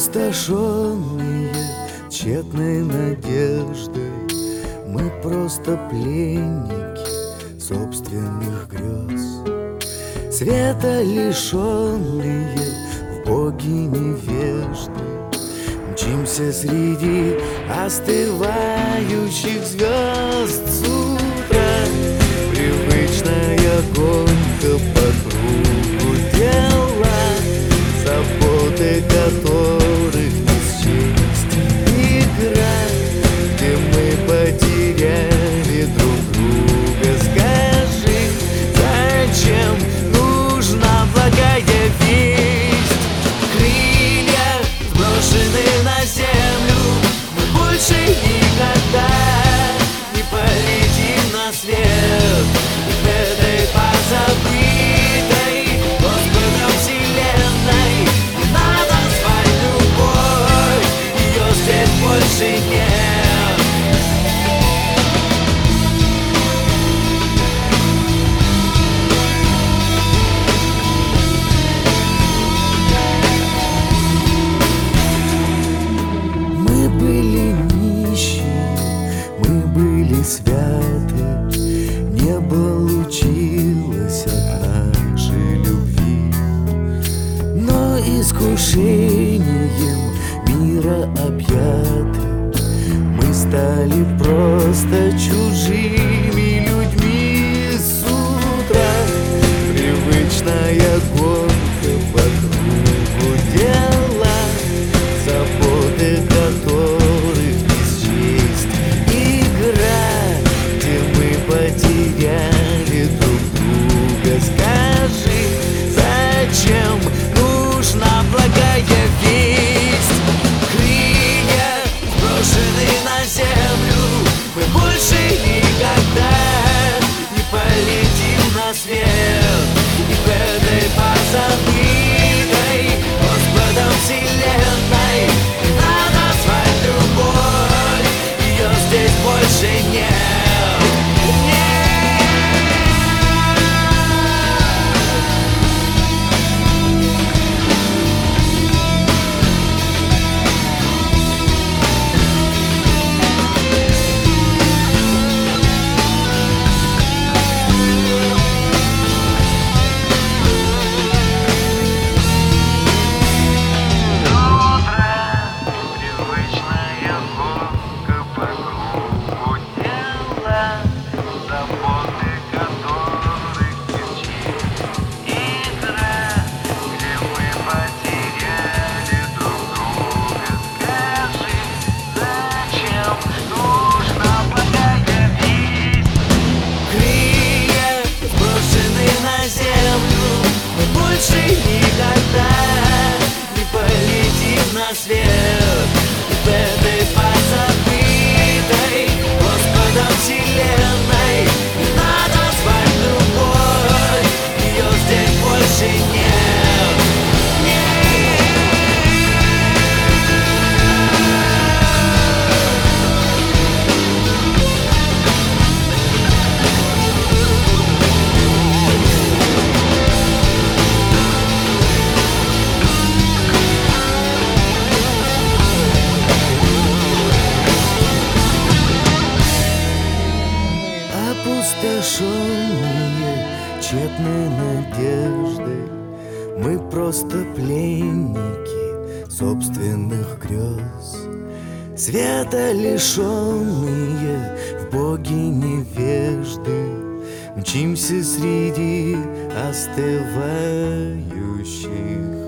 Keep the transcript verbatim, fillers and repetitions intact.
Опустошенные тщетной надеждой, мы просто пленники собственных грез. Света лишенные, в Боге невежды, мчимся среди остывающих звезд. С утра привычная гонка по кругу дела, заботы которых не счесть. Игра, где мы потеряли друг друга. Скажи, зачем нужна благая весть? Крылья сброшены на землю, мы больше никогда не полетим на свет в этой позабытой Господом вселенной. Не надо звать любовь, ее здесь больше нет. Мы были нищие, мы были святы, не получилось от нашей любви. Но искушением мира объяты, мы стали просто чужими людьми. С утра привычная гонка по кругу дела, заботы которых не счесть. Игра, где мы потеряли друг друга. Скажи, зачем нужна благая весть? Крылья сброшены на землю, мы больше никогда не полетим на свет. И в этой позабытой Господом вселенной не надо звать любовь, ее здесь больше нет. Больше никогда не полетим на свет в этой позабытой Господом вселенной. Не надо звать любовь, ее здесь больше нет. Опустошенные тщетной надеждой, мы просто пленники собственных грез. Света лишенные, в Боге невежды, мчимся среди остывающих